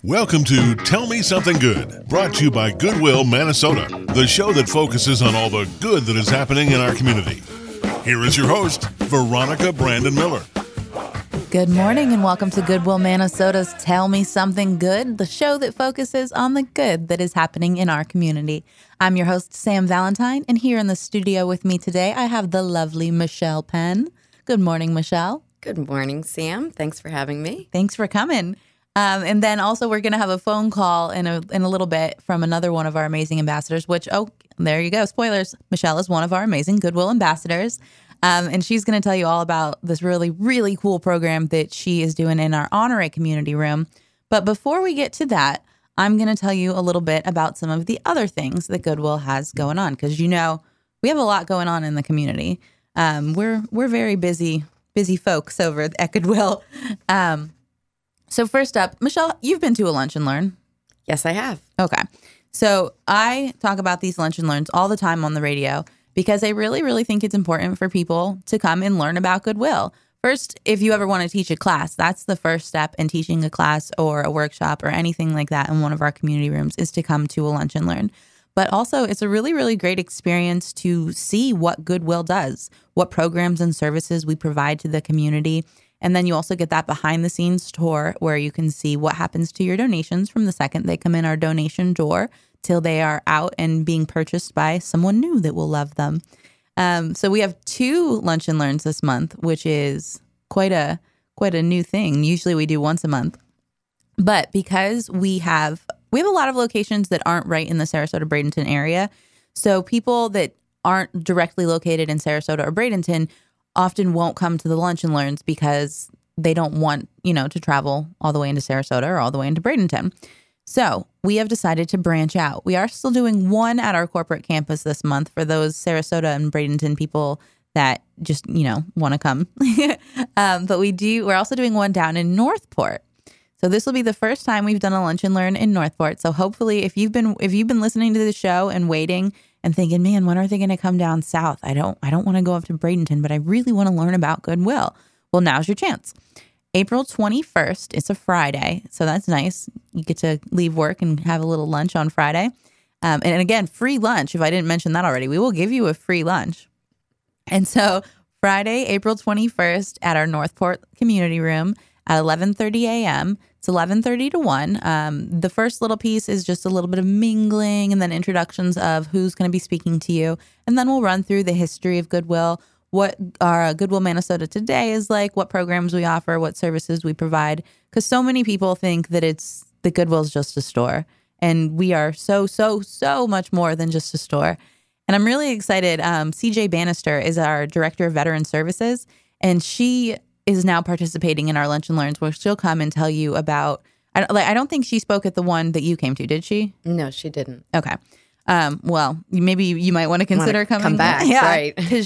Welcome to Tell Me Something Good, brought to you by Goodwill, Minnesota, the show that focuses on all the good that is happening in our community. Here is your host, Veronica Brandon Miller. Good morning and welcome to Goodwill, Minnesota's Tell Me Something Good, the show that focuses on the good that is happening in our community. I'm your host, Sam Valentine, and here in the studio with me today, I have the lovely Michelle Penn. Good morning, Michelle. Good morning, Sam. Thanks for having me. Thanks for coming. And then also we're going to have a phone call in a little bit from another one of our amazing ambassadors, which, there you go. Spoilers. Michelle is one of our amazing Goodwill ambassadors. And she's going to tell you all about this really, really cool program that she is doing in our Honore community room. But before we get to that, I'm going to tell you a little bit about some of the other things that Goodwill has going on. Because, we have a lot going on in the community. We're very busy folks over at Goodwill. So first up, Michelle, you've been to a Lunch and Learn. Yes, I have. Okay. So I talk about these Lunch and Learns all the time on the radio because I really, really think it's important for people to come and learn about Goodwill. First, if you ever want to teach a class, that's the first step in teaching a class or a workshop or anything like that in one of our community rooms is to come to a Lunch and Learn. But also, it's a really, really great experience to see what Goodwill does, what programs and services we provide to the community. And then you also get that behind the scenes tour where you can see what happens to your donations from the second they come in our donation door till they are out and being purchased by someone new that will love them. So we have 2 Lunch and Learns this month, which is quite a new thing. Usually we do once a month. But because we have a lot of locations that aren't right in the Sarasota-Bradenton area. So people that aren't directly located in Sarasota or Bradenton often won't come to the Lunch and Learns because they don't want, to travel all the way into Sarasota or all the way into Bradenton. So we have decided to branch out. We are still doing one at our corporate campus this month for those Sarasota and Bradenton people that just, want to come. But we're also doing one down in Northport. So this will be the first time we've done a Lunch and Learn in Northport. So hopefully if you've been listening to the show and waiting and thinking, man, when are they going to come down south? I don't want to go up to Bradenton, but I really want to learn about Goodwill. Well, now's your chance. April 21st, it's a Friday. So that's nice. You get to leave work and have a little lunch on Friday. And again, free lunch. If I didn't mention that already, we will give you a free lunch. And so Friday, April 21st at our Northport community room at 11:30 a.m. It's 11:30 to 1. The first little piece is just a little bit of mingling and then introductions of who's going to be speaking to you. And then we'll run through the history of Goodwill, what our Goodwill Minnesota today is like, what programs we offer, what services we provide. Because so many people think that Goodwill is just a store. And we are so, so, so much more than just a store. And I'm really excited. CJ Bannister is our Director of Veteran Services. And she is now participating in our Lunch and Learns where she'll come and tell you about, I don't think she spoke at the one that you came to, did she? No, she didn't. Okay. Well, maybe you might want to consider come back, yeah, right? Because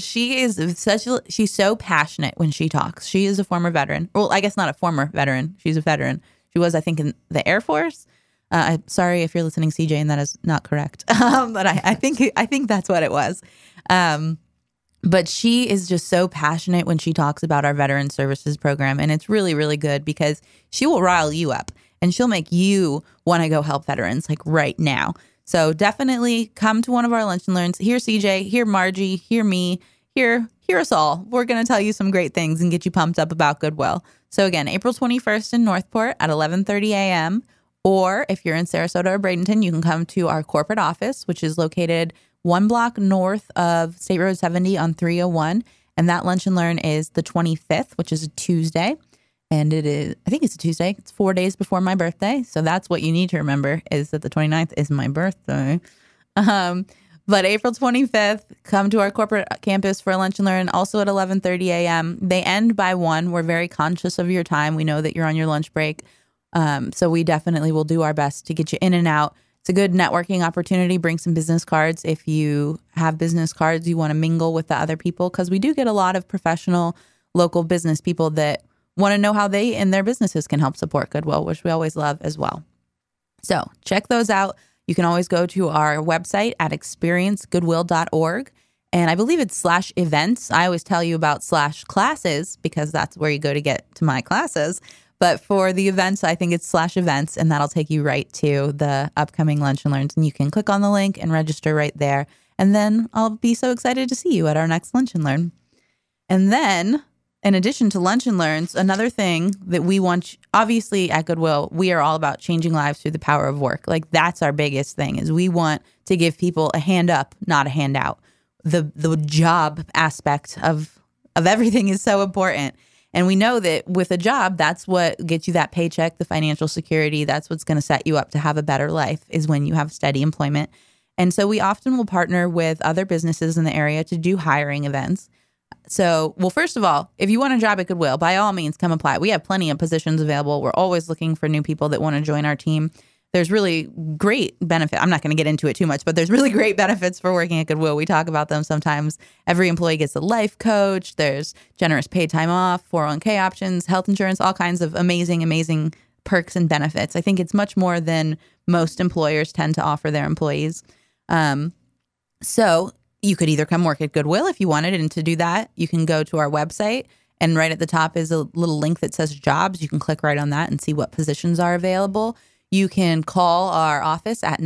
she's so passionate when she talks. She is a former veteran. Well, I guess not a former veteran. She's a veteran. She was, I think, in the Air Force. I'm sorry if you're listening, CJ, and that is not correct. But I think that's what it was. But she is just so passionate when she talks about our Veteran Services program. And it's really, really good because she will rile you up and she'll make you want to go help veterans like right now. So definitely come to one of our Lunch and Learns. Hear CJ, hear Margie, hear me, hear us all. We're going to tell you some great things and get you pumped up about Goodwill. So again, April 21st in Northport at 11:30 a.m. Or if you're in Sarasota or Bradenton, you can come to our corporate office, which is located 1 block north of State Road 70 on 301. And that Lunch and Learn is the 25th, which is a Tuesday. And I think it's a Tuesday. It's 4 days before my birthday. So that's what you need to remember is that the 29th is my birthday. But April 25th, come to our corporate campus for a Lunch and Learn, also at 11:30 a.m. They end by 1. We're very conscious of your time. We know that you're on your lunch break. So we definitely will do our best to get you in and out. It's a good networking opportunity. Bring some business cards. If you have business cards, you want to mingle with the other people because we do get a lot of professional local business people that want to know how they and their businesses can help support Goodwill, which we always love as well. So check those out. You can always go to our website at experiencegoodwill.org. And I believe it's /events. I always tell you about /classes because that's where you go to get to my classes. But for the events, I think it's /events, and that'll take you right to the upcoming Lunch and Learns. And you can click on the link and register right there. And then I'll be so excited to see you at our next Lunch and Learn. And then, in addition to Lunch and Learns, another thing that we want, obviously at Goodwill, we are all about changing lives through the power of work. Like, that's our biggest thing, is we want to give people a hand up, not a handout. The job aspect of everything is so important. And we know that with a job, that's what gets you that paycheck, the financial security. That's what's going to set you up to have a better life, is when you have steady employment. And so we often will partner with other businesses in the area to do hiring events. So, well, first of all, if you want a job at Goodwill, by all means, come apply. We have plenty of positions available. We're always looking for new people that want to join our team. There's really great benefit. I'm not going to get into it too much, but there's really great benefits for working at Goodwill. We talk about them sometimes. Every employee gets a life coach. There's generous paid time off, 401k options, health insurance, all kinds of amazing perks and benefits. I think it's much more than most employers tend to offer their employees. So you could either come work at Goodwill if you wanted, and to do that, you can go to our website, and right at the top is a little link that says jobs. You can click right on that and see what positions are available. You can call our office at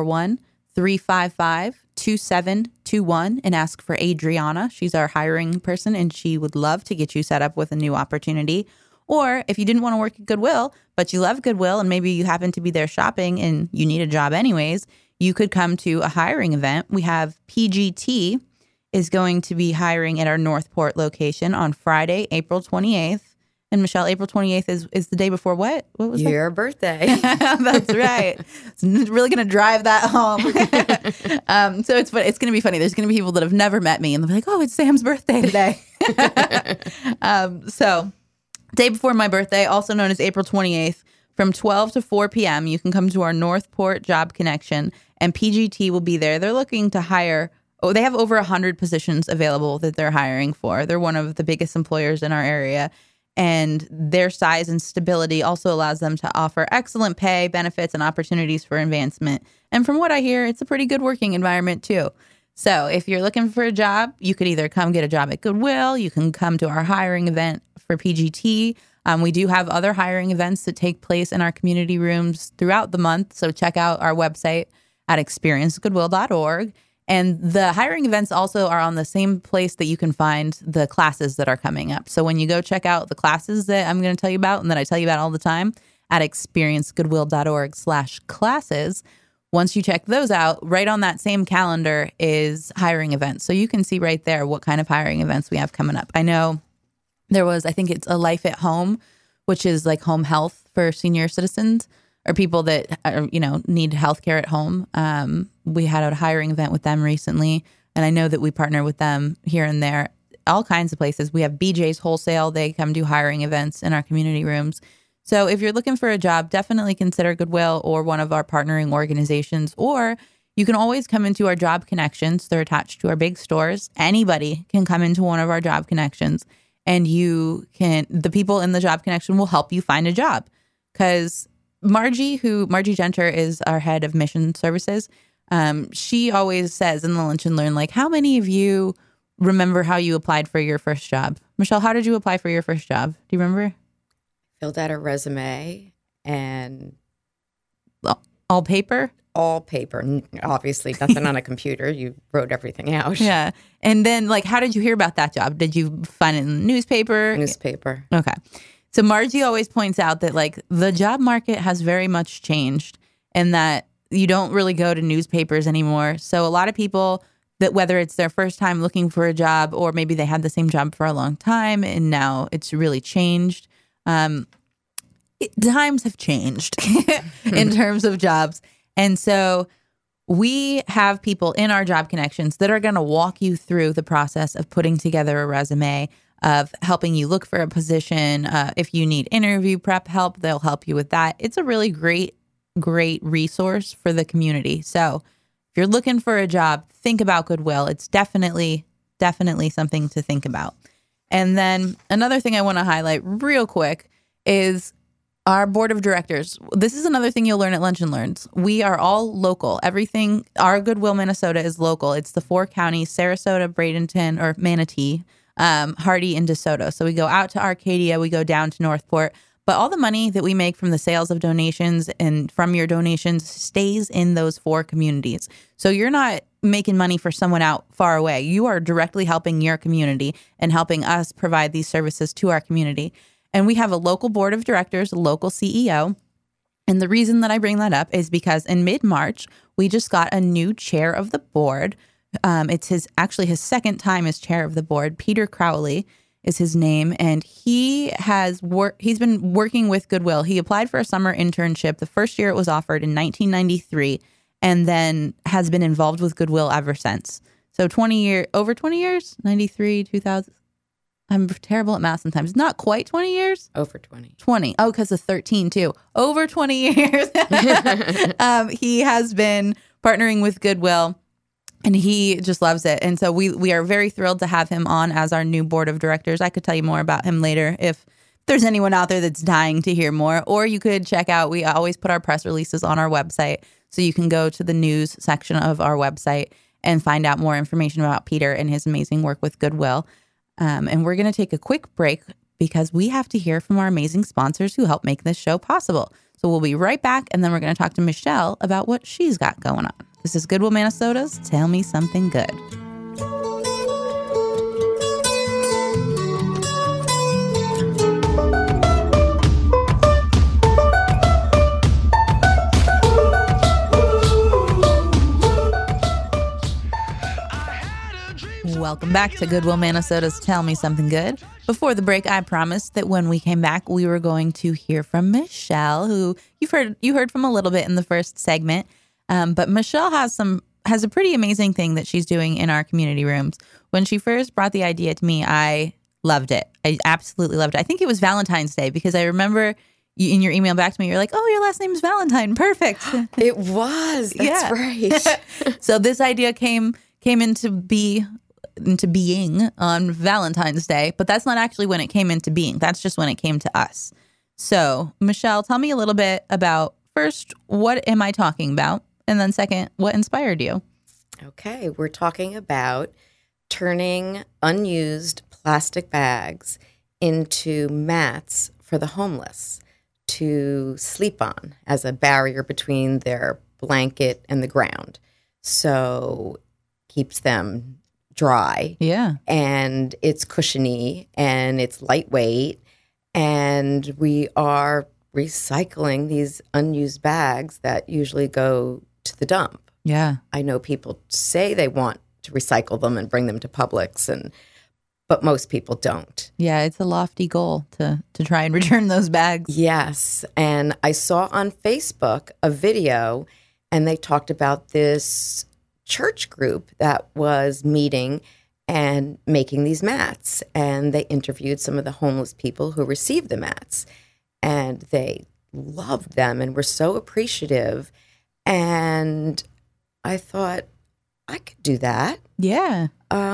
941-355-2721 and ask for Adriana. She's our hiring person, and she would love to get you set up with a new opportunity. Or if you didn't want to work at Goodwill, but you love Goodwill and maybe you happen to be there shopping and you need a job anyways, you could come to a hiring event. We have PGT is going to be hiring at our Northport location on Friday, April 28th. And Michelle, April 28th is the day before what? What was Your birthday. That's right. It's really going to drive that home. So it's going to be funny. There's going to be people that have never met me, and they'll be like, oh, it's Sam's birthday today. So day before my birthday, also known as April 28th, from 12 to 4 p.m., you can come to our Northport Job Connection, and PGT will be there. They're looking to hire. Oh, they have over 100 positions available that they're hiring for. They're one of the biggest employers in our area. And their size and stability also allows them to offer excellent pay, benefits, and opportunities for advancement. And from what I hear, it's a pretty good working environment, too. So if you're looking for a job, you could either come get a job at Goodwill. You can come to our hiring event for PGT. We do have other hiring events that take place in our community rooms throughout the month. So check out our website at experiencegoodwill.org. And the hiring events also are on the same place that you can find the classes that are coming up. So when you go check out the classes that I'm going to tell you about and that I tell you about all the time at experiencegoodwill.org/classes, once you check those out, right on that same calendar is hiring events. So you can see right there what kind of hiring events we have coming up. I know there was, I think it's a Life at Home, which is like home health for senior citizens or people that are, need healthcare at home. We had a hiring event with them recently, and I know that we partner with them here and there, all kinds of places. We have BJ's Wholesale. They come do hiring events in our community rooms. So if you're looking for a job, definitely consider Goodwill or one of our partnering organizations, or you can always come into our Job Connections. They're attached to our big stores. Anybody can come into one of our Job Connections, and the people in the Job Connection will help you find a job. Because Margie Genter is our head of mission services. She always says in the Lunch and Learn, like, how many of you remember how you applied for your first job? Michelle, how did you apply for your first job? Do you remember? Filled out a resume and... All paper? All paper. Obviously, nothing on a computer. You wrote everything out. Yeah. And then, how did you hear about that job? Did you find it in the newspaper? Newspaper. Okay. So Margie always points out that the job market has very much changed and that you don't really go to newspapers anymore. So a lot of people that whether it's their first time looking for a job or maybe they had the same job for a long time and now it's really changed. Times have changed in terms of jobs. And so we have people in our Job Connections that are going to walk you through the process of putting together a resume, of helping you look for a position. If you need interview prep help, they'll help you with that. It's a really great resource for the community. So if you're looking for a job, think about Goodwill. It's definitely something to think about. And then another thing I want to highlight real quick is our board of directors. This is another thing you'll learn at Lunch and Learns. We are all local. Everything, our Goodwill Minnesota is local. It's the 4 counties, Sarasota, Bradenton, or Manatee, Hardy, and DeSoto. So we go out to Arcadia, we go down to Northport, But all the money that we make from the sales of donations and from your donations stays in those 4 communities. So you're not making money for someone out far away. You are directly helping your community and helping us provide these services to our community. And we have a local board of directors, a local CEO. And the reason that I bring that up is because in mid-March, we just got a new chair of the board. It's his second time as chair of the board. Peter Crowley is his name, and he's been working with Goodwill. He applied for a summer internship. The first year it was offered in 1993, and then has been involved with Goodwill ever since. So over 20 years, 93, 2000. I'm terrible at math sometimes. Not quite 20 years. Over 20. 20. Oh, because of 13 too. Over 20 years. He has been partnering with Goodwill. And he just loves it. And so we are very thrilled to have him on as our new board of directors. I could tell you more about him later if there's anyone out there that's dying to hear more. Or you could check out, we always put our press releases on our website. So you can go to the news section of our website and find out more information about Peter and his amazing work with Goodwill. And we're going to take a quick break because we have to hear from our amazing sponsors who help make this show possible. So we'll be right back. And then we're going to talk to Michelle about what she's got going on. This is Goodwill, Minnesota's Tell Me Something Good. Welcome back to Goodwill, Minnesota's Tell Me Something Good. Before the break, I promised that when we came back, we were going to hear from Michelle, who you heard from a little bit in the first segment. But Michelle has a pretty amazing thing that she's doing in our community rooms. When she first brought the idea to me, I loved it. I absolutely loved it. I think it was Valentine's Day because I remember in your email back to me, you're like, "Oh, your last name is Valentine. Perfect." It was. That's right. So this idea came into being on Valentine's Day, but that's not actually when it came into being. That's just when it came to us. So, Michelle, tell me a little bit about, first, what am I talking about? And then second, what inspired you? Okay, we're talking about turning unused plastic bags into mats for the homeless to sleep on as a barrier between their blanket and the ground. So keeps them dry. Yeah. And it's cushiony and it's lightweight. And we are recycling these unused bags that usually go to the dump. Yeah. I know people say they want to recycle them and bring them to Publix, but most people don't. Yeah, it's a lofty goal to try and return those bags. Yes. And I saw on Facebook a video, and they talked about this church group that was meeting and making these mats. And they interviewed some of the homeless people who received the mats. And they loved them and were so appreciative. And I thought, I could do that. Yeah.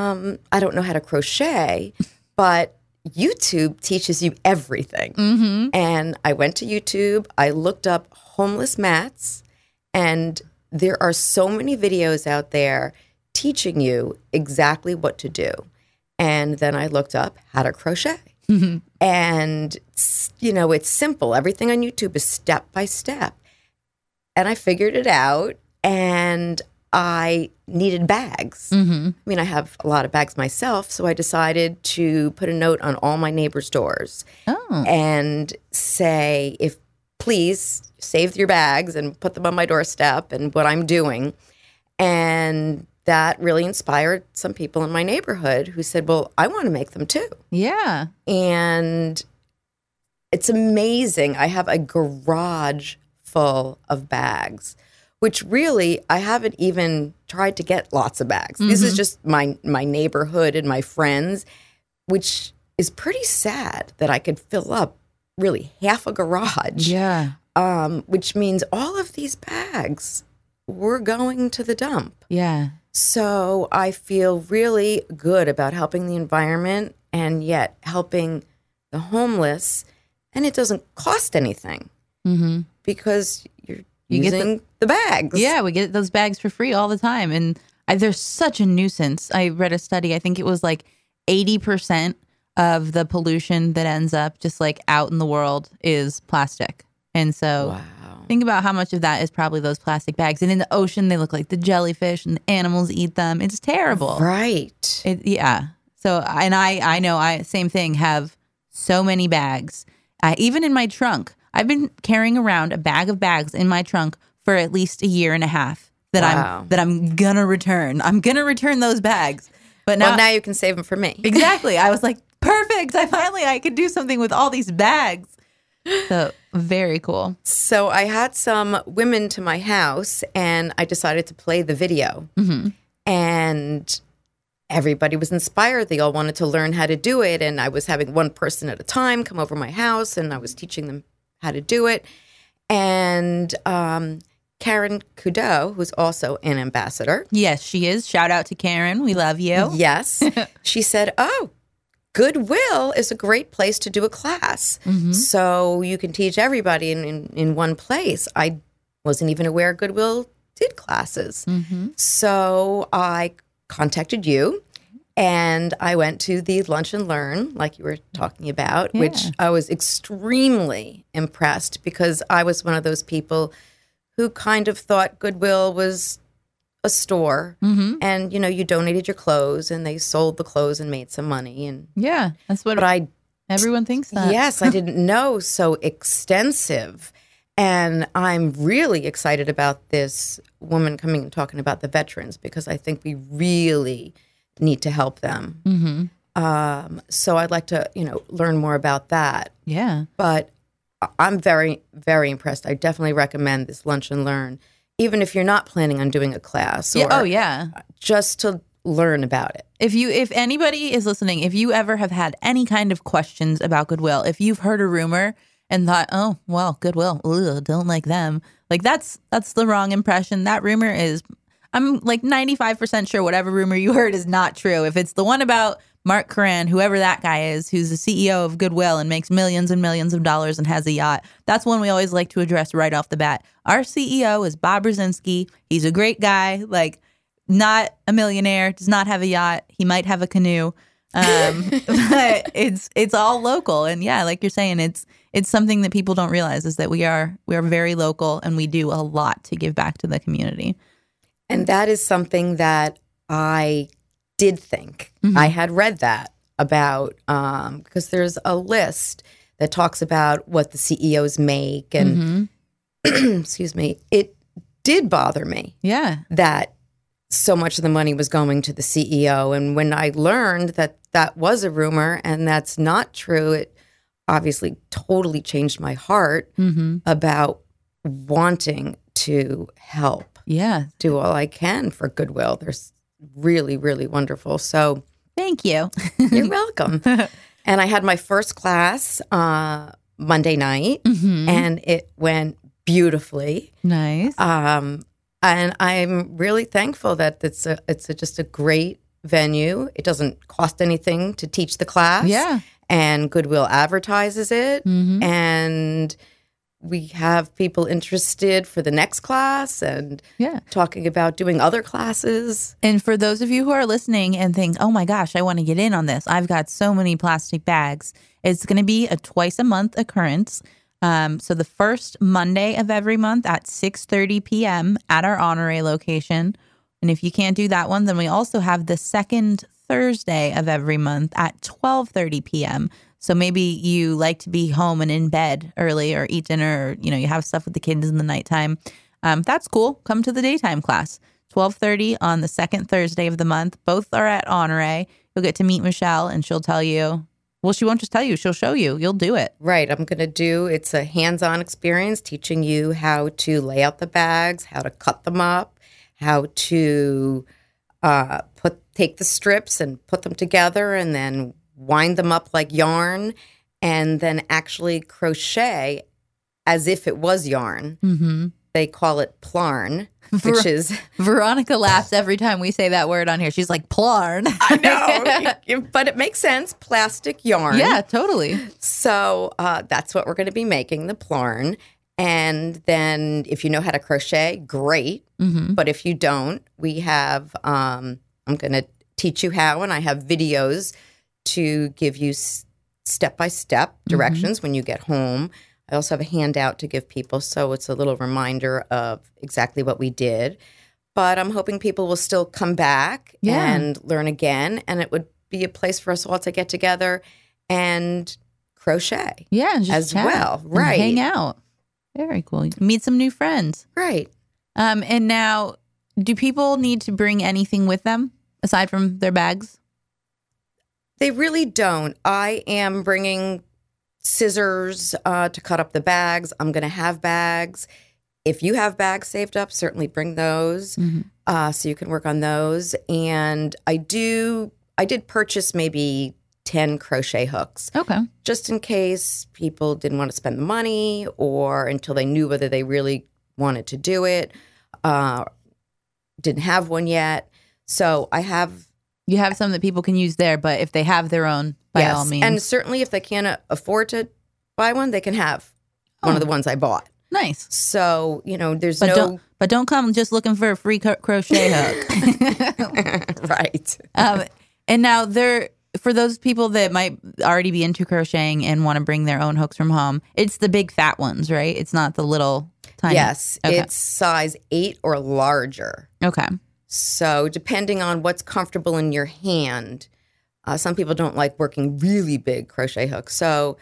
I don't know how to crochet, but YouTube teaches you everything. Mm-hmm. And I went to YouTube. I looked up homeless mats, and there are so many videos out there teaching you exactly what to do. And then I looked up how to crochet. Mm-hmm. And, it's simple. Everything on YouTube is step by step. And I figured it out, and I needed bags. Mm-hmm. I mean, I have a lot of bags myself, so I decided to put a note on all my neighbors' doors and say, please save your bags and put them on my doorstep and what I'm doing. And that really inspired some people in my neighborhood who said, well, I want to make them too. Yeah. And it's amazing. I have a garage full of bags, which really, I haven't even tried to get lots of bags. Mm-hmm. This is just my neighborhood and my friends, which is pretty sad that I could fill up really half a garage. Yeah. Which means all of these bags were going to the dump. Yeah. So I feel really good about helping the environment and yet helping the homeless. And it doesn't cost anything because you're using the bags. Yeah, we get those bags for free all the time. And there's such a nuisance. I read a study, I think it was like 80% of the pollution that ends up just like out in the world is plastic. And so think about how much of that is probably those plastic bags. And in the ocean, they look like the jellyfish and the animals eat them. It's terrible. Right. Yeah. So, and I know same thing, have so many bags. Even in my trunk, I've been carrying around a bag of bags in my trunk for at least a year and a half that I'm gonna return. I'm gonna return those bags. But now you can save them for me. Exactly. I was like, perfect. I could do something with all these bags. So very cool. So I had some women to my house and I decided to play the video. Mm-hmm. And everybody was inspired. They all wanted to learn how to do it. And I was having one person at a time come over my house and I was teaching them how to do it. And Karen Kudo, who's also an ambassador. Yes, she is. Shout out to Karen. We love you. Yes. She said, Goodwill is a great place to do a class. Mm-hmm. So you can teach everybody in one place. I wasn't even aware Goodwill did classes. Mm-hmm. So I contacted you and I went to the Lunch and Learn, like you were talking about, which I was extremely impressed because I was one of those people who kind of thought Goodwill was a store and, you donated your clothes and they sold the clothes and made some money. And yeah, that's what everyone thinks that. Yes, I didn't know so extensive. And I'm really excited about this woman coming and talking about the veterans because I think we really need to help them. Mm-hmm. So I'd like to, learn more about that. Yeah. But I'm very, very impressed. I definitely recommend this Lunch and Learn, even if you're not planning on doing a class or just to learn about it. If anybody is listening, if you ever have had any kind of questions about Goodwill, if you've heard a rumor and thought, oh, well, Goodwill, don't like them. Like that's the wrong impression. That rumor is, I'm like 95% sure whatever rumor you heard is not true. If it's the one about Mark Coran, whoever that guy is, who's the CEO of Goodwill and makes millions and millions of dollars and has a yacht, that's one we always like to address right off the bat. Our CEO is Bob Brzezinski. He's a great guy, like not a millionaire, does not have a yacht. He might have a canoe. But it's all local. And yeah, like you're saying, it's something that people don't realize is that we are very local and we do a lot to give back to the community. And that is something that I did think. I had read that about, because there's a list that talks about what the CEOs make. And excuse me, it did bother me. Yeah. That so much of the money was going to the CEO. And when I learned that that was a rumor and that's not true, it obviously totally changed my heart about wanting to help. Yeah. Do all I can for Goodwill. They're really, really wonderful. So thank you. You're welcome. And I had my first class Monday night and it went beautifully. Nice. And I'm really thankful that it's just a great venue. It doesn't cost anything to teach the class. Yeah. And Goodwill advertises it. And we have people interested for the next class and talking about doing other classes. And for those of you who are listening and think, oh my gosh, I want to get in on this. I've got so many plastic bags. It's going to be a twice a month occurrence. So the first Monday of every month at 6:30 p.m. at our Honore location. And if you can't do that one, then we also have the second Thursday of every month at 12:30 p.m. So maybe you like to be home and in bed early or eat dinner or, you have stuff with the kids in the nighttime. That's cool. Come to the daytime class. 12:30 on the second Thursday of the month. Both are at Honore. You'll get to meet Michelle and she'll tell you. Well, she won't just tell you. She'll show you. You'll do it. Right. I'm going to it's a hands-on experience teaching you how to lay out the bags, how to cut them up, how to take the strips and put them together and then wind them up like yarn and then actually crochet as if it was yarn. They call it plarn, which is... Veronica laughs every time we say that word on here. She's like, plarn. I know, but it makes sense. Plastic yarn. Yeah, totally. So that's what we're going to be making, the plarn. And then if you know how to crochet, great. But if you don't, we have... I'm going to teach you how, and I have videos to give you step-by-step directions when you get home. I also have a handout to give people, so it's a little reminder of exactly what we did. But I'm hoping people will still come back and learn again, and it would be a place for us all to get together and crochet and just as chat well. and Right. hang out. Very cool. Meet some new friends. Right. And now, do people need to bring anything with them aside from their bags? They really don't. I am bringing scissors to cut up the bags. I'm going to have bags. If you have bags saved up, certainly bring those so you can work on those. And I did purchase maybe 10 crochet hooks. Okay. Just in case people didn't want to spend the money or until they knew whether they really wanted to do it. Didn't have one yet. So I have... You have some that people can use there, but if they have their own, by all means. And certainly if they can't afford to buy one, they can have one of the ones I bought. Nice. So, there's But don't come just looking for a free crochet hook. Right. And now for those people that might already be into crocheting and want to bring their own hooks from home, it's the big fat ones, right? It's not the little tiny. Yes. Okay. It's size 8 or larger. Okay. So depending on what's comfortable in your hand, some people don't like working really big crochet hooks. So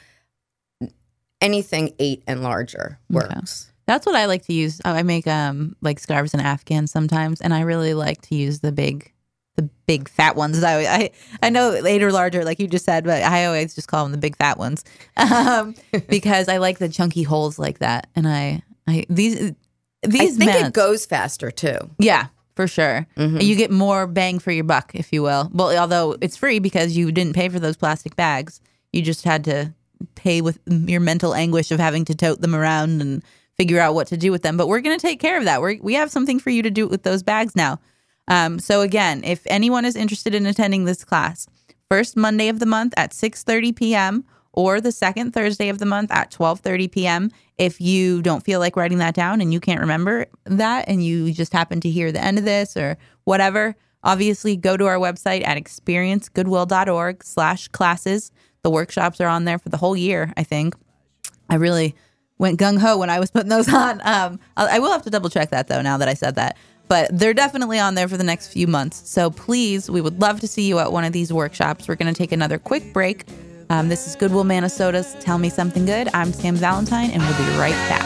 anything 8 and larger works. Okay. That's what I like to use. I make like scarves and afghans sometimes, and I really like to use the big fat ones. I know 8 or larger, like you just said, but I always just call them the big fat ones because I like the chunky holes like that. And I think it goes faster too. Yeah. For sure. Mm-hmm. You get more bang for your buck, if you will. Well, although it's free because you didn't pay for those plastic bags. You just had to pay with your mental anguish of having to tote them around and figure out what to do with them. But we're going to take care of that. We have something for you to do with those bags now. So again, if anyone is interested in attending this class, first Monday of the month at 6:30 p.m. or the second Thursday of the month at 12:30 p.m. If you don't feel like writing that down and you can't remember that and you just happen to hear the end of this or whatever, obviously go to our website at experiencegoodwill.org/classes. The workshops are on there for the whole year, I think. I really went gung-ho when I was putting those on. I will have to double check that, though, now that I said that. But they're definitely on there for the next few months. So please, we would love to see you at one of these workshops. We're going to take another quick break. This is Goodwill Minnesota's Tell Me Something Good. I'm Sam Valentine, and we'll be right back.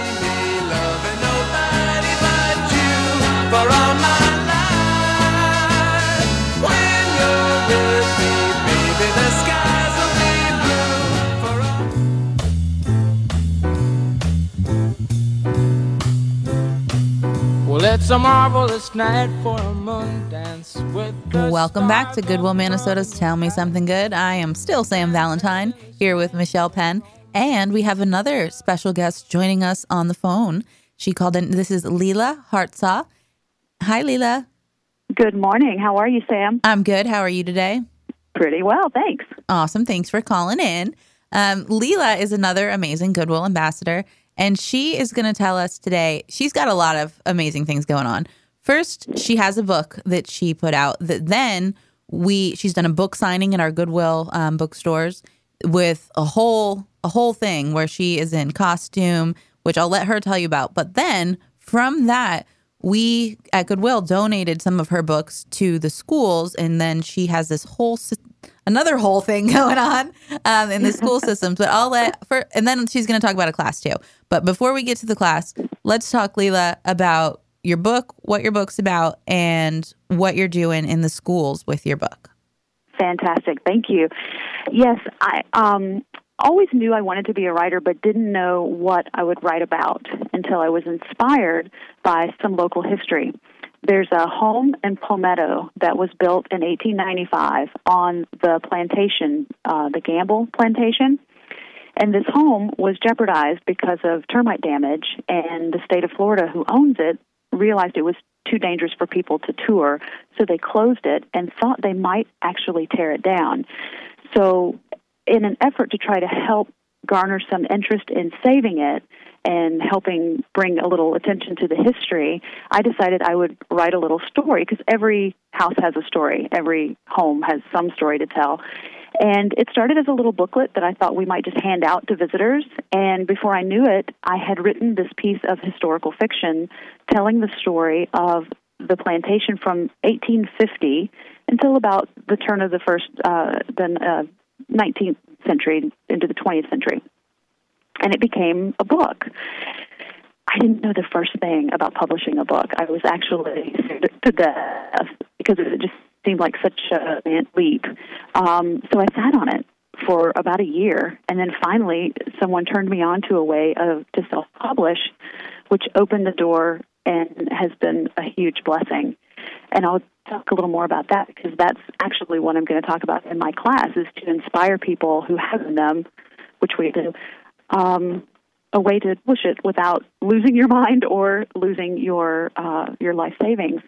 Well, it's a marvelous night for a moon dance with the Welcome back to Goodwill Minnesota's Tell Me Something Good. I am still Sam Valentine here with Michelle Penn, and we have another special guest joining us on the phone. She called in. This is Leela Hartsaw. Hi, Leela. Good morning. How are you, Sam? I'm good. How are you today? Pretty well, thanks. Awesome. Thanks for calling in. Leela is another amazing Goodwill ambassador, and she is going to tell us today. She's got a lot of amazing things going on. First, she has a book that she put out that then she's done a book signing in our Goodwill bookstores with a whole thing where she is in costume, which I'll let her tell you about. But then from that, we at Goodwill donated some of her books to the schools, and then she has this another whole thing going on in the school systems. But and then she's going to talk about a class too. But before we get to the class, let's talk, Leela, about your book, what your book's about, and what you're doing in the schools with your book. Fantastic. Thank you. Yes, I always knew I wanted to be a writer, but didn't know what I would write about until I was inspired by some local history. There's a home in Palmetto that was built in 1895 on the plantation, the Gamble plantation. And this home was jeopardized because of termite damage, and the state of Florida, who owns it, realized it was too dangerous for people to tour, so they closed it and thought they might actually tear it down. So in an effort to try to help garner some interest in saving it and helping bring a little attention to the history, I decided I would write a little story, because every house has a story. Every home has some story to tell. And it started as a little booklet that I thought we might just hand out to visitors. And before I knew it, I had written this piece of historical fiction telling the story of the plantation from 1850 until about the turn of the 19th century into the 20th century. And it became a book. I didn't know the first thing about publishing a book. I was actually scared to death because it just seemed like such a leap. So I sat on it for about a year, and then finally someone turned me on to a way to self-publish, which opened the door and has been a huge blessing. And I'll talk a little more about that, because that's actually what I'm going to talk about in my class, is to inspire people who have in them, which we do, a way to push it without losing your mind or losing your life savings.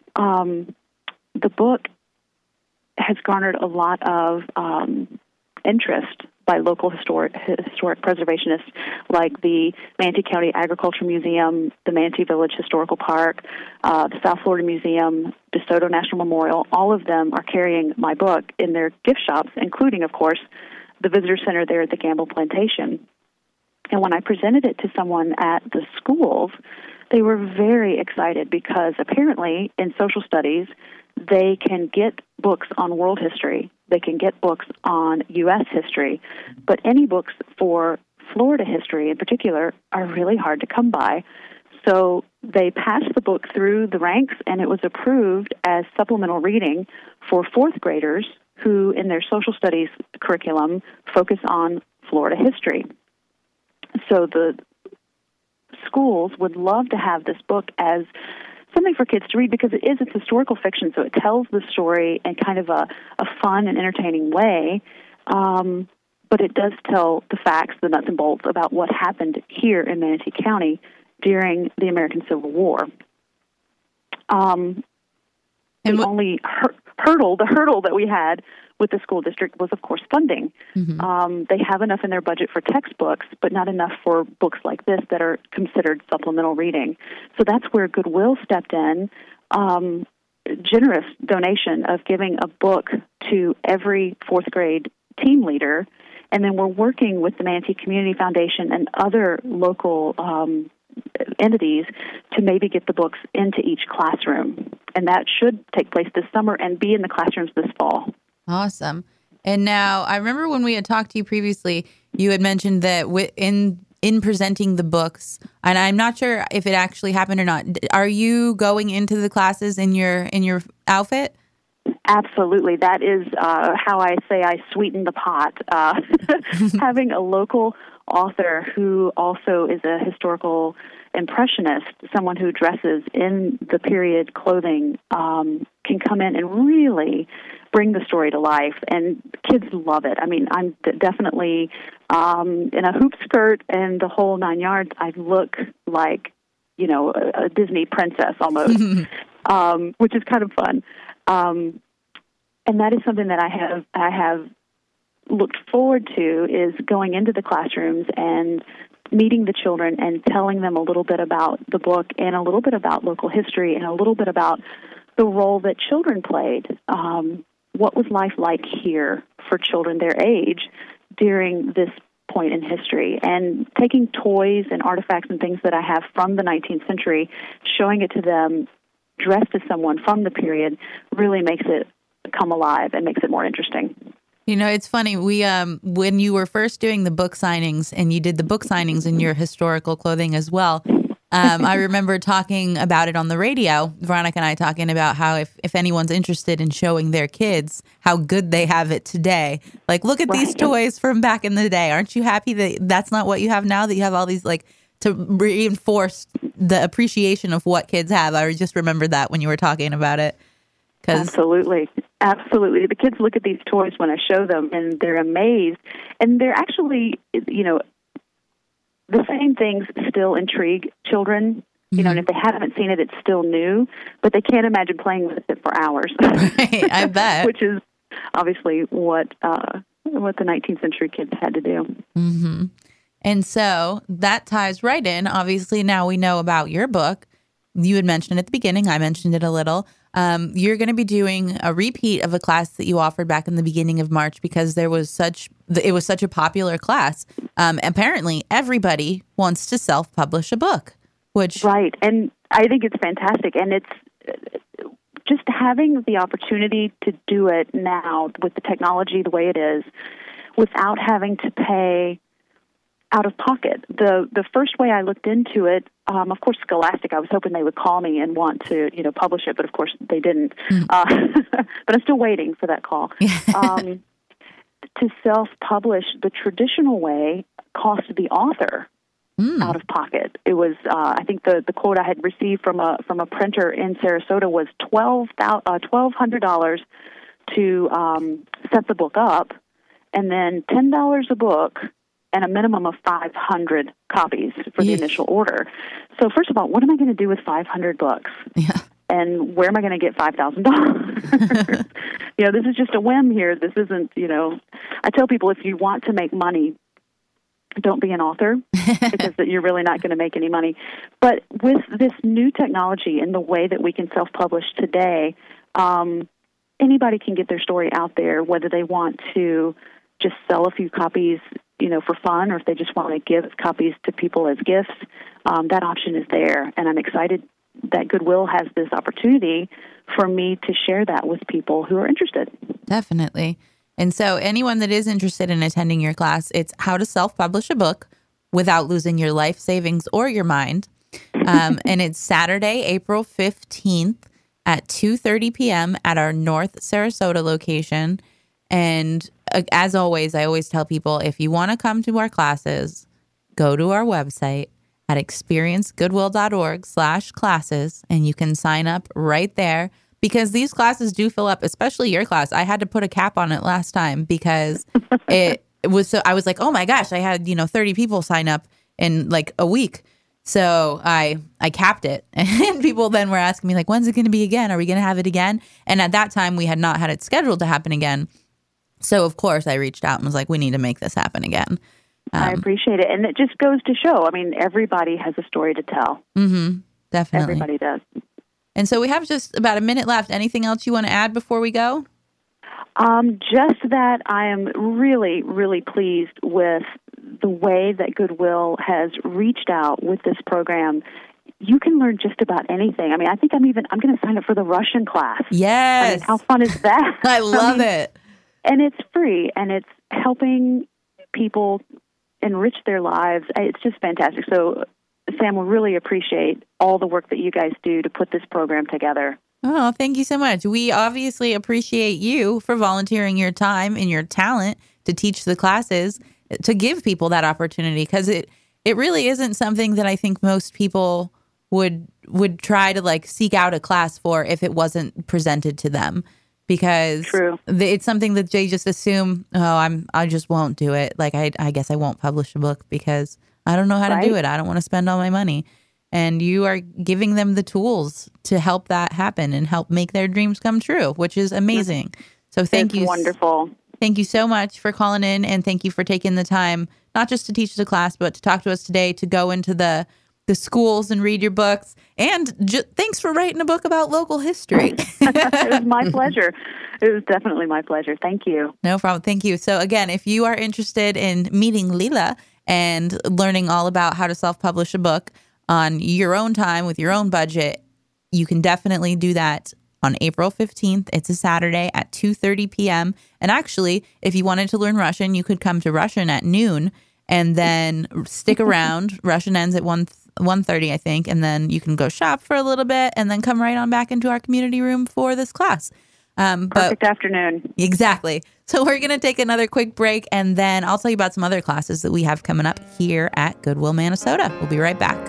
The book has garnered a lot of interest by local historic preservationists, like the Manatee County Agriculture Museum, the Manatee Village Historical Park, the South Florida Museum, DeSoto National Memorial. All of them are carrying my book in their gift shops, including, of course, the visitor center there at the Gamble Plantation. And when I presented it to someone at the schools, they were very excited, because apparently in social studies, they can get books on world history, they can get books on U.S. history, but any books for Florida history in particular are really hard to come by. So they passed the book through the ranks, and it was approved as supplemental reading for fourth graders who, in their social studies curriculum, focus on Florida history. So the schools would love to have this book as something for kids to read, because it's historical fiction, so it tells the story in kind of a fun and entertaining way, but it does tell the facts, the nuts and bolts, about what happened here in Manatee County during the American Civil War. The only hurdle that we had with the school district was, of course, funding. Mm-hmm. They have enough in their budget for textbooks, but not enough for books like this that are considered supplemental reading. So that's where Goodwill stepped in. Generous donation of giving a book to every fourth grade team leader, and then we're working with the Manatee Community Foundation and other local entities to maybe get the books into each classroom. And that should take place this summer and be in the classrooms this fall. Awesome. And now, I remember when we had talked to you previously, you had mentioned that in presenting the books, and I'm not sure if it actually happened or not, are you going into the classes in your outfit? Absolutely. That is how I say I sweeten the pot. Having a local author who also is a historical impressionist, someone who dresses in the period clothing, can come in and really bring the story to life, and kids love it. I mean, I'm definitely in a hoop skirt and the whole 9 yards. I look like, a Disney princess almost, which is kind of fun. And that is something that I have looked forward to, is going into the classrooms and meeting the children and telling them a little bit about the book and a little bit about local history and a little bit about the role that children played. What was life like here for children their age during this point in history? And taking toys and artifacts and things that I have from the 19th century, showing it to them dressed as someone from the period, really makes it come alive and makes it more interesting. It's funny. We when you were first doing the book signings, and you did the book signings in your historical clothing as well, I remember talking about it on the radio, Veronica and I talking about how if anyone's interested in showing their kids how good they have it today, like, look at these toys from back in the day. Aren't you happy that that's not what you have now, that you have all these, like, to reinforce the appreciation of what kids have? I just remembered that when you were talking about it. Absolutely. Absolutely. The kids look at these toys when I show them, and they're amazed. And they're actually, the same things still intrigue children. And if they haven't seen it, it's still new. But they can't imagine playing with it for hours. Right, I bet. Which is obviously what the 19th century kids had to do. Mm-hmm. And so that ties right in. Obviously, now we know about your book. You had mentioned it at the beginning. I mentioned it a little. You're going to be doing a repeat of a class that you offered back in the beginning of March because it was such a popular class. Apparently, everybody wants to self-publish a book, which right. And I think it's fantastic. And it's just having the opportunity to do it now with the technology the way it is, without having to pay out of pocket. The first way I looked into it, of course, Scholastic, I was hoping they would call me and want to, publish it, but of course they didn't. But I'm still waiting for that call. To self-publish the traditional way cost the author out of pocket. It was, I think the quote I had received from a printer in Sarasota was $1,200 to set the book up, and then $10 a book and a minimum of 500 copies for the initial order. So first of all, what am I going to do with 500 books? Yeah. And where am I going to get $5,000? This is just a whim here. This isn't, I tell people if you want to make money, don't be an author because you're really not going to make any money. But with this new technology and the way that we can self-publish today, anybody can get their story out there, whether they want to just sell a few copies, for fun, or if they just want to give copies to people as gifts. That option is there, and I'm excited that Goodwill has this opportunity for me to share that with people who are interested. Definitely. And so anyone that is interested in attending your class, it's how to self-publish a book without losing your life savings or your mind. And it's Saturday, April 15th at 2:30 p.m. at our North Sarasota location. And as always, I always tell people, if you want to come to our classes, go to our website at experiencegoodwill.org/classes, and you can sign up right there because these classes do fill up, especially your class. I had to put a cap on it last time because it was so, I was like, oh my gosh, I had, 30 people sign up in like a week. So I capped it, and people then were asking me like, when's it going to be again? Are we going to have it again? And at that time we had not had it scheduled to happen again. So of course I reached out and was like, we need to make this happen again. I appreciate it. And it just goes to show, everybody has a story to tell. Mm-hmm. Definitely. Everybody does. And so we have just about a minute left. Anything else you want to add before we go? Just that I am really, really pleased with the way that Goodwill has reached out with this program. You can learn just about anything. I think I'm going to sign up for the Russian class. Yes. How fun is that? I love it. And it's free, and it's helping people enrich their lives. It's just fantastic. So, Sam, we really appreciate all the work that you guys do to put this program together. Oh, thank you so much. We obviously appreciate you for volunteering your time and your talent to teach the classes, to give people that opportunity, because it really isn't something that I think most people would try to seek out a class for if it wasn't presented to them. Because it's something that they just assume, I just won't do it. I guess I won't publish a book because I don't know how to do it. I don't want to spend all my money. And you are giving them the tools to help that happen and help make their dreams come true, which is amazing. So thank you. Wonderful. Thank you so much for calling in, and thank you for taking the time, not just to teach the class, but to talk to us today, to go into the schools and read your books. And thanks for writing a book about local history. It was my pleasure. It was definitely my pleasure. Thank you. No problem. Thank you. So again, if you are interested in meeting Leela and learning all about how to self-publish a book on your own time with your own budget, you can definitely do that on April 15th. It's a Saturday at 2:30 p.m. And actually, if you wanted to learn Russian, you could come to Russian at noon and then stick around. Russian ends at 1:30, I think, and then you can go shop for a little bit and then come right on back into our community room for this class. Perfect afternoon. Exactly. So we're going to take another quick break, and then I'll tell you about some other classes that we have coming up here at Goodwill, Minnesota. We'll be right back.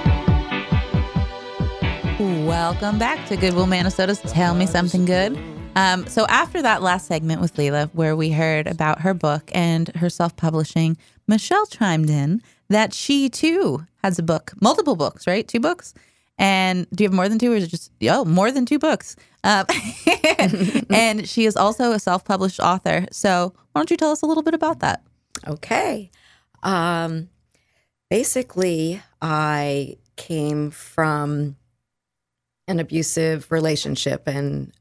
Welcome back to Goodwill, Minnesota's Tell Me Something Good. So after that last segment with Leila, where we heard about her book and her self-publishing, Michelle chimed in that she too has a book, multiple books, right? 2 books. And do you have more than 2, or is it just, more than 2 books? And she is also a self-published author. So why don't you tell us a little bit about that? Okay. Basically, I came from an abusive relationship, and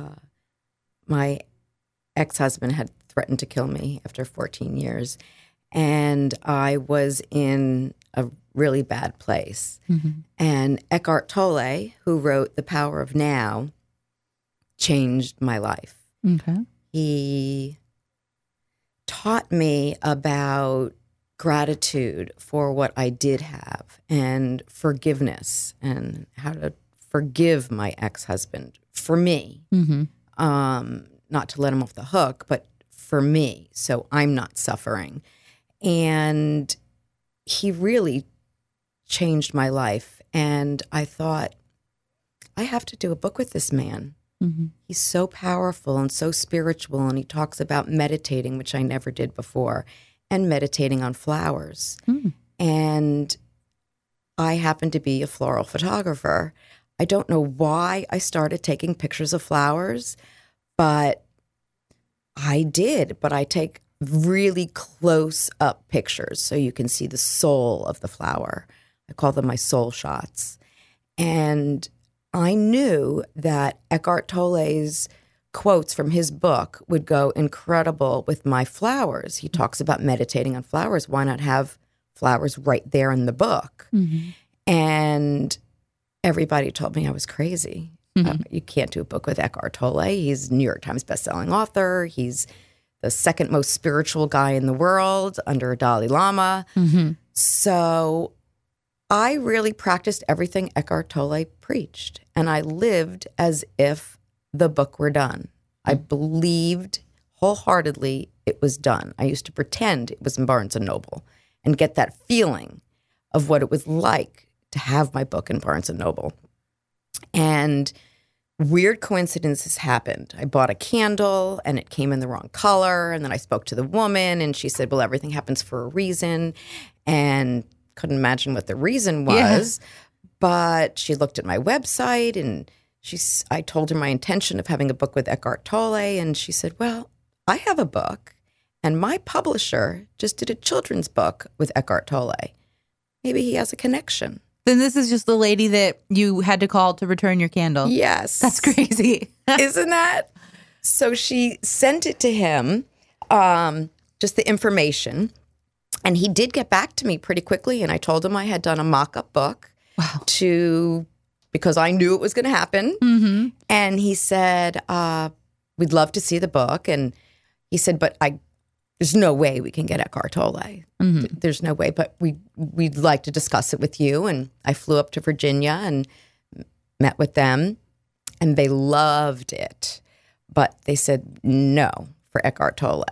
my ex-husband had threatened to kill me after 14 years. And I was in a really bad place. Mm-hmm. And Eckhart Tolle, who wrote The Power of Now, changed my life. Okay. He taught me about gratitude for what I did have, and forgiveness, and how to forgive my ex-husband for me. Mm-hmm. Not to let him off the hook, but for me, so I'm not suffering. And he really changed my life. And I thought, I have to do a book with this man. Mm-hmm. He's so powerful and so spiritual, and he talks about meditating, which I never did before, and meditating on flowers. Mm. And I happen to be a floral photographer. I don't know why I started taking pictures of flowers, but I did. But I take really close-up pictures so you can see the soul of the flower. I call them my soul shots. And I knew that Eckhart Tolle's quotes from his book would go incredible with my flowers. He talks about meditating on flowers. Why not have flowers right there in the book? Mm-hmm. And everybody told me I was crazy. Mm-hmm. You can't do a book with Eckhart Tolle. He's a New York Times bestselling author. He's the second most spiritual guy in the world under Dalai Lama. Mm-hmm. So I really practiced everything Eckhart Tolle preached, and I lived as if the book were done. I believed wholeheartedly it was done. I used to pretend it was in Barnes & Noble and get that feeling of what it was like to have my book in Barnes & Noble. And weird coincidences happened. I bought a candle and it came in the wrong color. And then I spoke to the woman and she said, well, everything happens for a reason. And couldn't imagine what the reason was. Yeah. But she looked at my website and I told her my intention of having a book with Eckhart Tolle. And she said, well, I have a book and my publisher just did a children's book with Eckhart Tolle. Maybe he has a connection. Then this is just the lady that you had to call to return your candle. Yes. That's crazy. Isn't that? So she sent it to him, just the information. And he did get back to me pretty quickly. And I told him I had done a mock-up book. Wow. Because I knew it was going to happen. Mm-hmm. And he said, we'd love to see the book. And he said, but there's no way we can get Eckhart Tolle. Mm-hmm. There's no way, but we'd like to discuss it with you. And I flew up to Virginia and met with them, and they loved it. But they said no for Eckhart Tolle.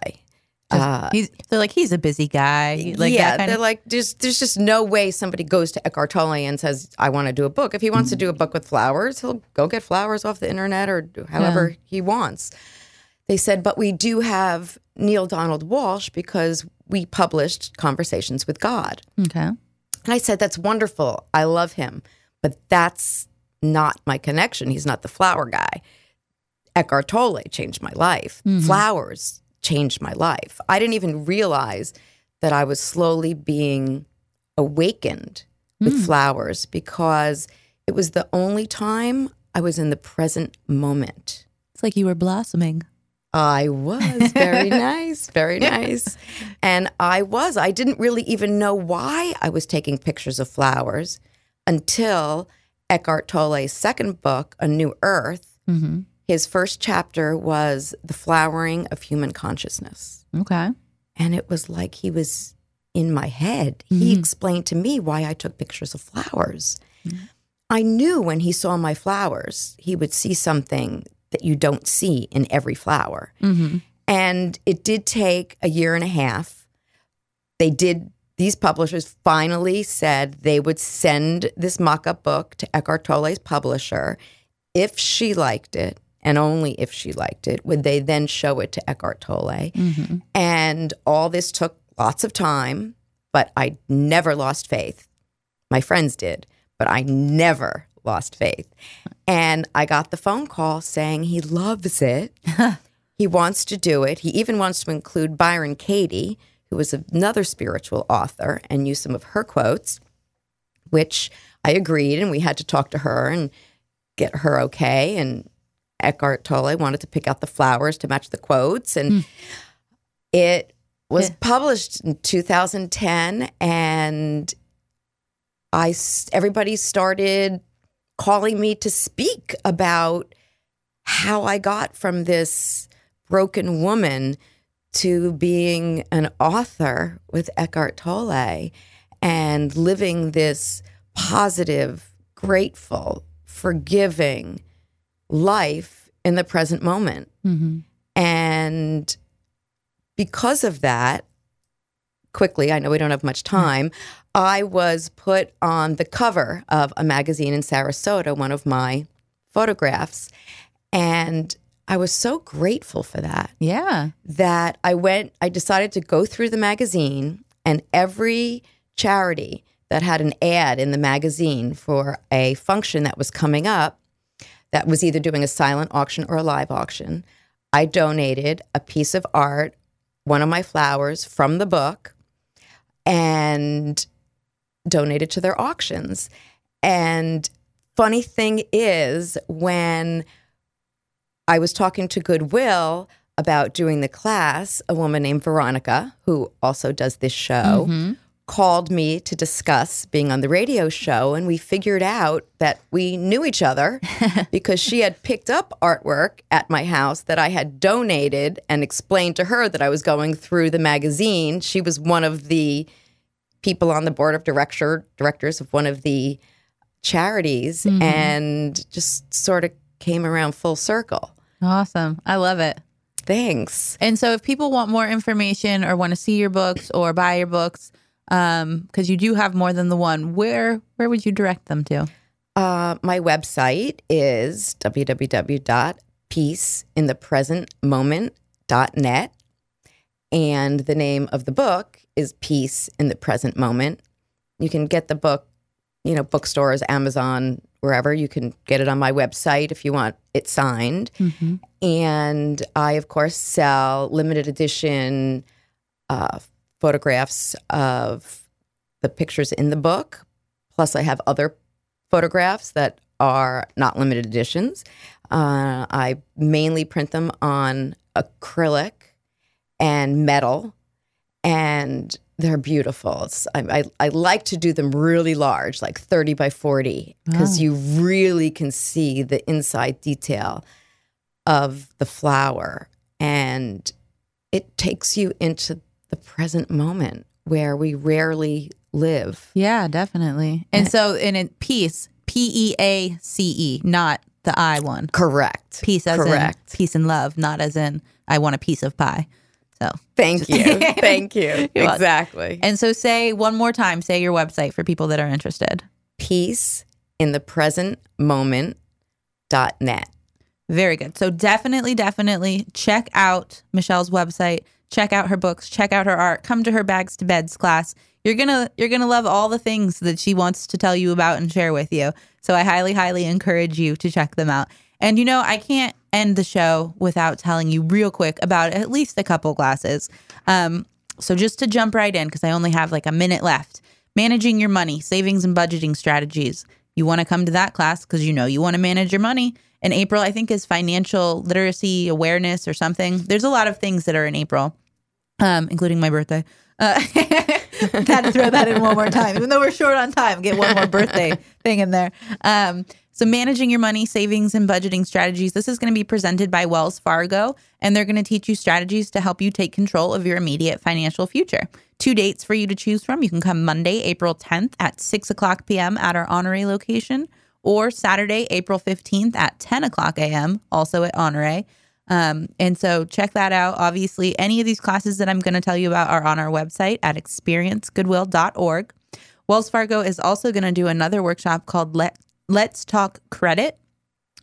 They're like, he's a busy guy. Like, yeah, that kind they're of... like, there's just no way somebody goes to Eckhart Tolle and says, I want to do a book. If he wants to do a book with flowers, he'll go get flowers off the internet or however he wants. They said, but we do have Neale Donald Walsch because we published Conversations with God. Okay. And I said, that's wonderful. I love him. But that's not my connection. He's not the flower guy. Eckhart Tolle changed my life. Mm-hmm. Flowers changed my life. I didn't even realize that I was slowly being awakened with flowers because it was the only time I was in the present moment. It's like you were blossoming. I was. Very nice. Very nice. And I didn't really even know why I was taking pictures of flowers until Eckhart Tolle's second book, A New Earth. Mm-hmm. His first chapter was The Flowering of Human Consciousness. Okay. And it was like he was in my head. Mm-hmm. He explained to me why I took pictures of flowers. Mm-hmm. I knew when he saw my flowers, he would see something that you don't see in every flower. Mm-hmm. And it did take a year and a half. These publishers finally said they would send this mock-up book to Eckhart Tolle's publisher. If she liked it, and only if she liked it, would they then show it to Eckhart Tolle. And all this took lots of time, but I never lost faith. My friends did, but I never lost faith. And I got the phone call saying he loves it. He wants to do it. He even wants to include Byron Katie, who was another spiritual author, and use some of her quotes, which I agreed, and we had to talk to her and get her okay. And Eckhart Tolle wanted to pick out the flowers to match the quotes. And it was published in 2010, and everybody started calling me to speak about how I got from this broken woman to being an author with Eckhart Tolle and living this positive, grateful, forgiving life in the present moment. And because of that, quickly, I know we don't have much time, I was put on the cover of a magazine in Sarasota, one of my photographs. And I was so grateful for that. Yeah. That I decided to go through the magazine, and every charity that had an ad in the magazine for a function that was coming up, that was either doing a silent auction or a live auction, I donated a piece of art, one of my flowers from the book, and donated to their auctions. And funny thing is, when I was talking to Goodwill about doing the class, a woman named Veronica, who also does this show, called me to discuss being on the radio show, and we figured out that we knew each other because she had picked up artwork at my house that I had donated and explained to her that I was going through the magazine. She was one of the people on the board of directors of one of the charities, and just sort of came around full circle. Awesome. I love it. Thanks. And so if people want more information or want to see your books or buy your books, because you do have more than the one, where would you direct them to? My website is www.peaceinthepresentmoment.net. And the name of the book is Peace in the Present Moment. You can get the book, bookstores, Amazon, wherever. You can get it on my website if you want it signed. And I, of course, sell limited edition photographs of the pictures in the book. Plus, I have other photographs that are not limited editions. I mainly print them on acrylic and metal, and they're beautiful. I like to do them really large, like 30 by 40, because you really can see the inside detail of the flower, and it takes you into the present moment where we rarely live. Yeah, definitely. And so in peace, P-E-A-C-E, not the I one. Correct. Peace as in peace and love, not as in I want a piece of pie. So thank you. Thank you. Exactly. And so say one more time, say your website for people that are interested. Peaceinthepresentmoment.net. Very good. So definitely check out Michelle's website. Check out her books. Check out her art. Come to her Bags to Beds class. You're gonna love all the things that she wants to tell you about and share with you. So I highly encourage you to check them out. And I can't end the show without telling you real quick about at least a couple classes. So just to jump right in, because I only have like a minute left. Managing your money, savings and budgeting strategies. You want to come to that class because you want to manage your money. In April, I think, is financial literacy awareness or something. There's a lot of things that are in April, including my birthday. Had to throw that in one more time. Even though we're short on time, get one more birthday thing in there. So managing your money, savings, and budgeting strategies. This is going to be presented by Wells Fargo, and they're going to teach you strategies to help you take control of your immediate financial future. 2 dates for you to choose from. You can come Monday, April 10th at 6:00 p.m. at our Honore location, or Saturday, April 15th at 10:00 a.m., also at Honore. And so check that out. Obviously, any of these classes that I'm going to tell you about are on our website at experiencegoodwill.org. Wells Fargo is also going to do another workshop called Let's Talk Credit.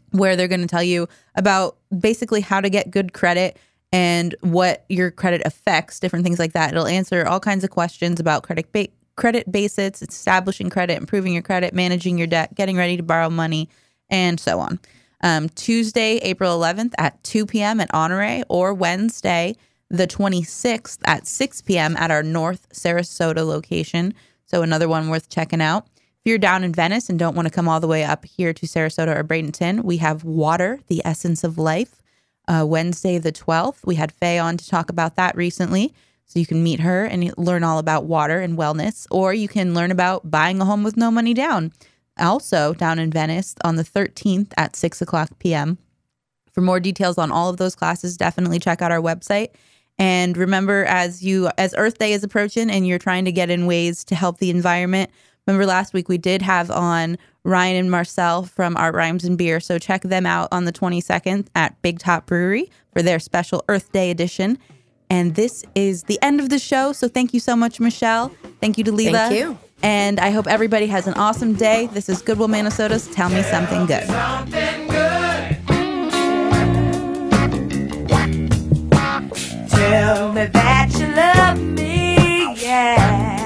where they're going to tell you about basically how to get good credit and what your credit affects, different things like that. It'll answer all kinds of questions about credit basics, establishing credit, improving your credit, managing your debt, getting ready to borrow money, and so on. Tuesday, April 11th at 2 p.m. at Honore, or Wednesday, the 26th at 6 p.m. at our North Sarasota location. So another one worth checking out. If you're down in Venice and don't want to come all the way up here to Sarasota or Bradenton, we have Water, the Essence of Life. Wednesday, the 12th, we had Faye on to talk about that recently. So you can meet her and learn all about water and wellness, or you can learn about buying a home with no money down. Also down in Venice on the 13th at 6 o'clock p.m. For more details on all of those classes, definitely check out our website. And remember, as Earth Day is approaching and you're trying to get in ways to help the environment, remember last week we did have on Ryan and Marcel from Art Rhymes and Beer. So check them out on the 22nd at Big Top Brewery for their special Earth Day edition. And this is the end of the show. So thank you so much, Michelle. Thank you to Leela. Thank you. And I hope everybody has an awesome day. This is Goodwill, Minnesota's Tell Me Something Good. Tell me that you love me, yeah.